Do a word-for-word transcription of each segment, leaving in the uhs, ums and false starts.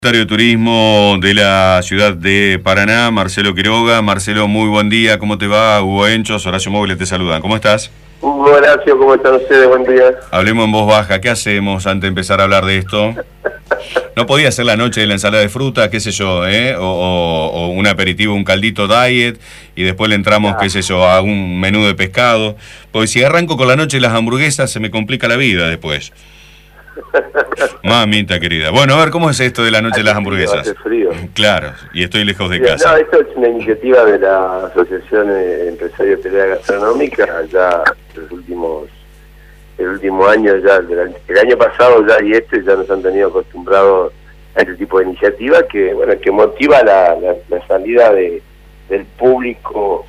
Secretario de Turismo de la ciudad de Paraná, Marcelo Quiroga. Marcelo, muy buen día, ¿cómo te va? Hugo Henchos, Horacio Móviles te saludan, ¿cómo estás? Hugo, Horacio, ¿cómo están ustedes? Buen día. Hablemos en voz baja, ¿qué hacemos antes de empezar a hablar de esto? No podía ser la noche de la ensalada de fruta, qué sé yo, ¿eh? O, o, o un aperitivo, un caldito diet, y después le entramos, qué sé yo, a un menú de pescado. Porque si arranco con la noche de las hamburguesas, se me complica la vida después. Mamita querida. Bueno, a ver, ¿cómo es esto de la noche de las hamburguesas? Hace frío. Claro, y estoy lejos de Sí, casa. No, esto es una iniciativa de la Asociación Empresaria de Pelea Gastronómica, ya los últimos, el último año, ya el, el año pasado ya y este ya nos han tenido acostumbrados a este tipo de iniciativa que, bueno, que motiva la, la, la salida de, del público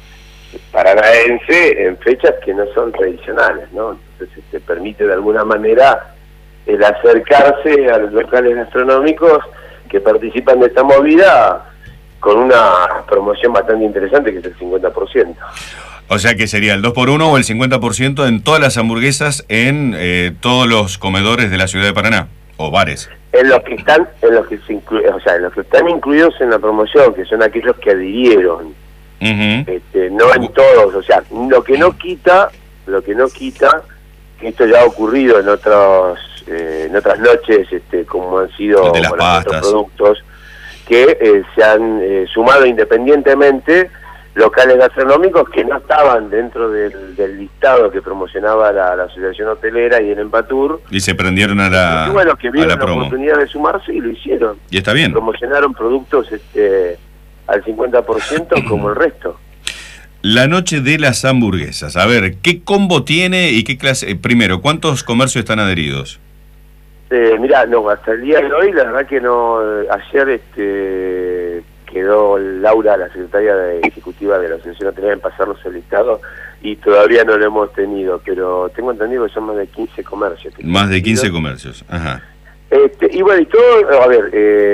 paranaense en fechas que no son tradicionales, ¿no? Entonces se permite de alguna manera el acercarse a los locales gastronómicos que participan de esta movida con una promoción bastante interesante que es el cincuenta por ciento. O sea que sería el dos por uno o el cincuenta por ciento en todas las hamburguesas en eh, todos los comedores de la ciudad de Paraná, o bares. En los que están, en los que se inclu o sea, en los que están incluidos en la promoción, que son aquellos que adhirieron, uh-huh. este, no en todos, o sea, lo que no quita, lo que no quita, que esto ya ha ocurrido en otros Eh, en otras noches, este, como han sido de las bueno, pastas. otros productos que eh, se han eh, sumado independientemente locales gastronómicos que no estaban dentro del, del listado que promocionaba la, la Asociación Hotelera y el Empatur. Y se prendieron a la, y bueno, que vieron a la la promo. oportunidad de sumarse y lo hicieron. Y está bien. Promocionaron productos este, al cincuenta por ciento como el resto. La noche de las hamburguesas. A ver, ¿qué combo tiene y qué clase? Eh, primero, ¿cuántos comercios están adheridos? Eh, mirá, no, hasta el día de hoy, la verdad que no, ayer este quedó Laura, la secretaria de ejecutiva de la Asociación Hotelera, en pasarnos el listado y todavía no lo hemos tenido, pero tengo entendido que son más de quince comercios. Más de quince comercios, ajá. Este, y bueno, y todo, a ver,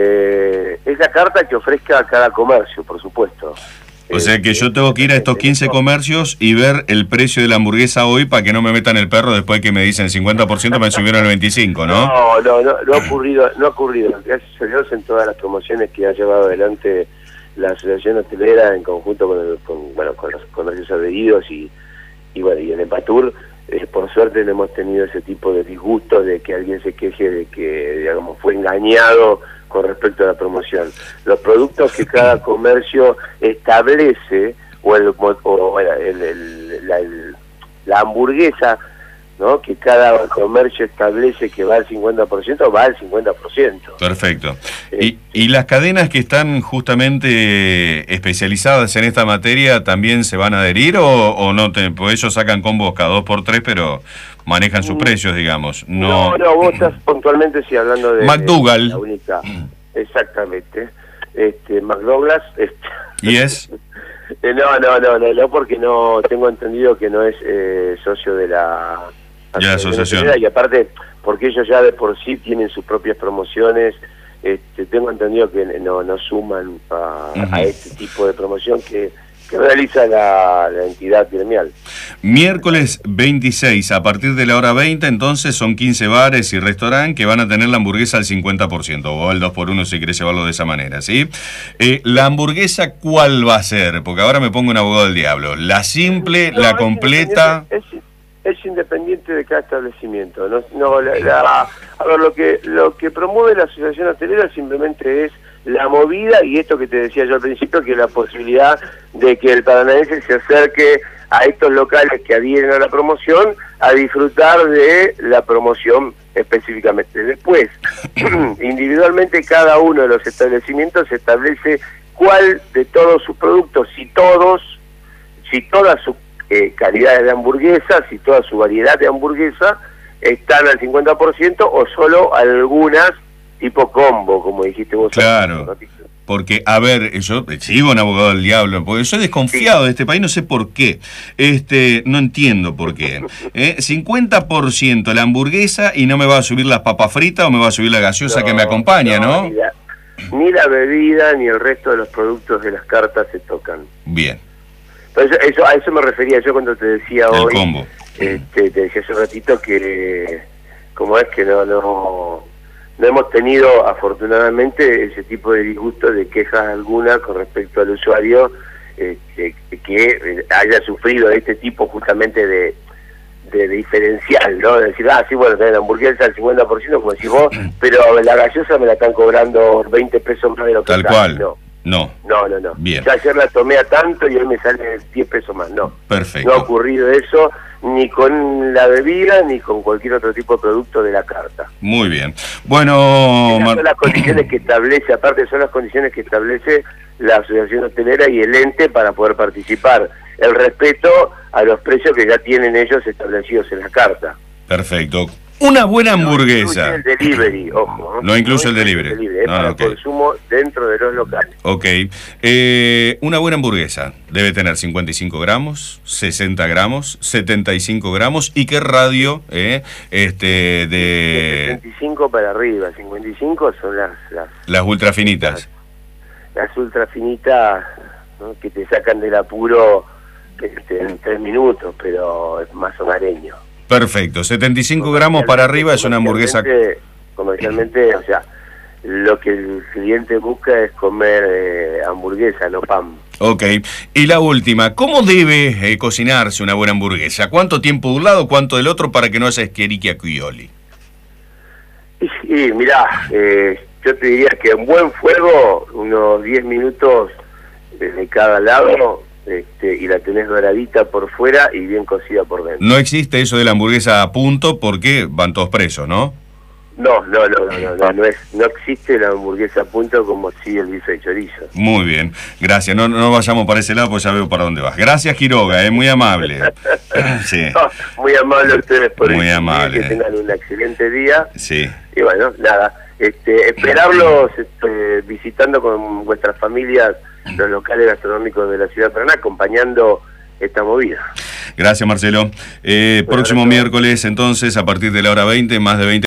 eh, es la carta que ofrezca cada comercio, por supuesto. O sea que yo tengo que ir a estos quince comercios y ver el precio de la hamburguesa hoy para que no me metan el perro después que me dicen cincuenta por ciento me subieron el veinticinco por ciento, ¿no? No, no, no, no ha ocurrido, no ha ocurrido. Gracias a Dios en todas las promociones que ha llevado adelante la Asociación Hotelera en conjunto con, el, con, bueno, con los comercios adheridos y, y, bueno, y el Empatur, eh, por suerte no hemos tenido ese tipo de disgustos de que alguien se queje de que, digamos, fue engañado con respecto a la promoción. Los productos que cada comercio establece, o, el, o bueno, el, el, la, el, la hamburguesa, ¿no?, que cada comercio establece que va al cincuenta por ciento, va al cincuenta por ciento. Perfecto. ¿Y, y las cadenas que están justamente especializadas en esta materia también se van a adherir o, o no? Te, pues ellos sacan combos cada dos por tres, pero manejan sus precios, digamos. No, no, no vos estás puntualmente sí hablando de McDougall. De la única, exactamente. Este, McDouglas. Este, ¿Y es? no, no, no, no, no, porque no tengo entendido que no es eh, socio de la, de la asociación. Y aparte, porque ellos ya de por sí tienen sus propias promociones. Este, tengo entendido que no, no suman a, uh-huh. a este tipo de promoción que que realiza la, la entidad gremial. Miércoles veintiséis, a partir de la hora veinte, entonces son quince bares y restaurantes que van a tener la hamburguesa al cincuenta por ciento, o al dos por uno si querés llevarlo de esa manera, ¿sí? Eh, ¿La hamburguesa cuál va a ser? Porque ahora me pongo un abogado del diablo. ¿La simple, no, la completa? Es, es independiente de cada establecimiento. No, no la, la, a ver, lo que, lo que promueve la Asociación Hotelera simplemente es la movida y esto que te decía yo al principio, que la posibilidad de que el paranaense se acerque a estos locales que adhieren a la promoción a disfrutar de la promoción específicamente. Después, individualmente cada uno de los establecimientos establece cuál de todos sus productos, si todos, si todas sus eh, calidades de hamburguesa, si toda su variedad de hamburguesa están al cincuenta por ciento o solo algunas tipo combo, como dijiste vos. Claro, porque, a ver, yo sigo un abogado del diablo, porque soy desconfiado sí. de este país, no sé por qué, este no entiendo por qué. ¿Eh? cincuenta por ciento la hamburguesa y no me va a subir las papas fritas o me va a subir la gaseosa no, que me acompaña, ¿no? ¿no? Ni, la, ni la bebida ni el resto de los productos de las cartas se tocan. Bien. Entonces, eso, a eso me refería yo cuando te decía el hoy. combo. Este, te decía hace un ratito que, como es que no... no no hemos tenido afortunadamente ese tipo de disgusto, de quejas alguna con respecto al usuario este, que haya sufrido este tipo justamente de, de, de diferencial, ¿no? De decir, ah, sí, bueno, tenés la hamburguesa al cincuenta por ciento, como decís vos, pero la gaseosa me la están cobrando veinte pesos más de lo que tal está. cual. No. No. No, no, no. Bien. Ya ayer la tomé a tanto y hoy me sale diez pesos más. No. Perfecto. No ha ocurrido eso ni con la bebida ni con cualquier otro tipo de producto de la carta. Muy bien. Bueno, Esas Mar... son las condiciones que establece, aparte son las condiciones que establece la Asociación Hotelera y el ente para poder participar. El respeto a los precios que ya tienen ellos establecidos en la carta. Perfecto. Una buena hamburguesa. No incluye el delivery, ojo. No, no incluye el delivery. El delivery es no, para okay. consumo dentro de los locales. Ok. Eh, una buena hamburguesa debe tener cincuenta y cinco gramos, sesenta gramos, setenta y cinco gramos. ¿Y qué radio? Eh, este, de... setenta y cinco para arriba. cincuenta y cinco son las... Las, las ultra finitas. Las, las ultra finitas, ¿no? Que te sacan del apuro este, en tres minutos, pero es más hogareño. Perfecto, setenta y cinco gramos para arriba es una hamburguesa... Comercialmente, o sea, lo que el cliente busca es comer eh, hamburguesa, no pan. Ok, y la última, ¿cómo debe eh, cocinarse una buena hamburguesa? ¿Cuánto tiempo de un lado, cuánto del otro para que no haya esqueriquiacuioli? Y, y mirá, eh, yo te diría que en buen fuego, unos diez minutos desde cada lado... Este, y la tenés doradita por fuera y bien cocida por dentro. No existe eso de la hamburguesa a punto porque van todos presos, ¿no? No, no, no, no, no, no, no, es, no existe la hamburguesa a punto como si el bife de chorizo. Muy bien, gracias. No, no vayamos para ese lado, pues ya veo para dónde vas. Gracias, Quiroga, es muy amable. Sí. No, muy amable a ustedes por muy el amable. Que tengan un excelente día. Sí. Y bueno, nada, este, esperarlos este, visitando con vuestras familias los locales gastronómicos de la ciudad de Paraná, acompañando esta movida. Gracias, Marcelo. Eh, próximo miércoles, entonces, a partir de la hora veinte, más de veinte